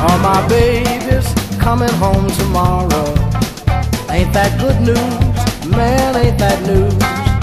Oh, my baby's coming home tomorrow. Ain't that good news? Man, ain't that news?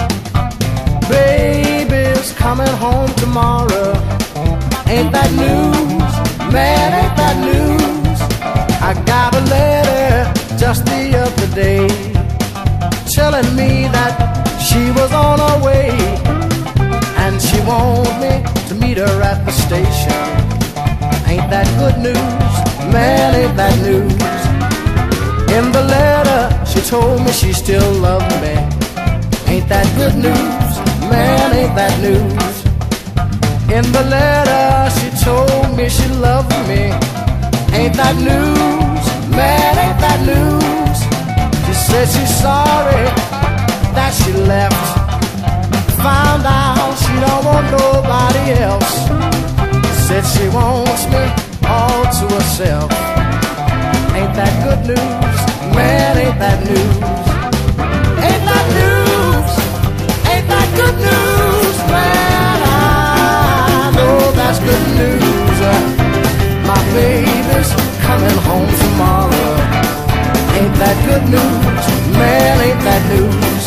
Baby's coming home tomorrow. Ain't that news? Man, ain't that news? I got a letter just the other day telling me that she was on her way, and she want me to meet her at the station. Ain't that good news? Man, ain't that news? In the letter, she told me she still loved me. Ain't that good news? Man, ain't that news? In the letter, she told me she loved me. Ain't that news? Man, ain't that news? She said she's sorry that she left. Found out she don't want nobody else. Said she wants me all to herself. Ain't that good news? Man, ain't that news? Ain't that news? Ain't that good news? Man, I know that's good news. My baby's coming home tomorrow. Ain't that good news? Man, ain't that news?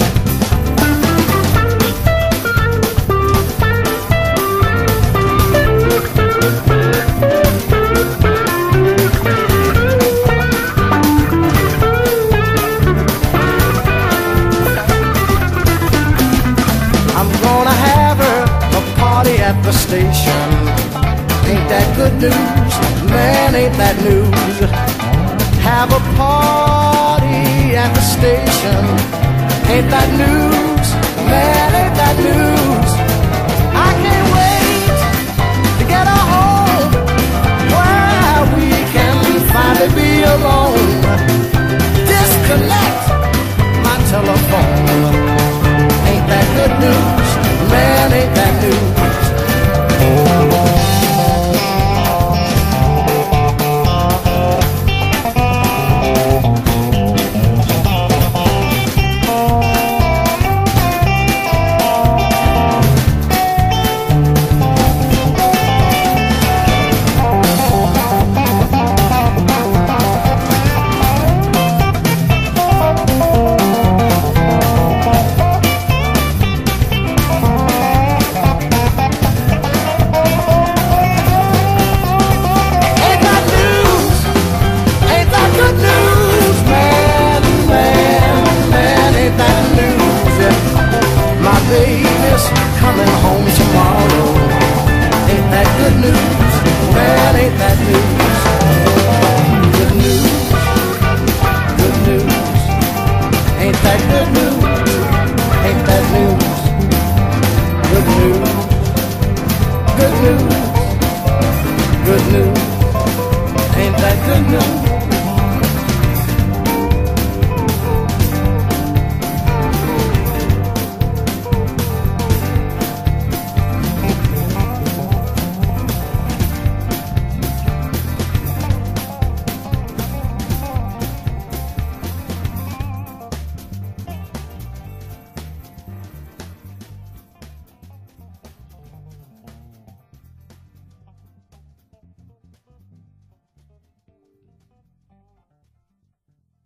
At the station. Ain't that good news? Man, ain't that news? Have a party at the station. Ain't that news? Man, ain't that news? I can't wait to get her home where we can finally be alone. Disconnect my telephone. Ain't that good news? Man, ain't that news? Baby's coming home tomorrow. Ain't that good news? Man, ain't that news? Good news, good news. Ain't that good news? Ain't that news? Good news, good news, good news. Ain't that good news?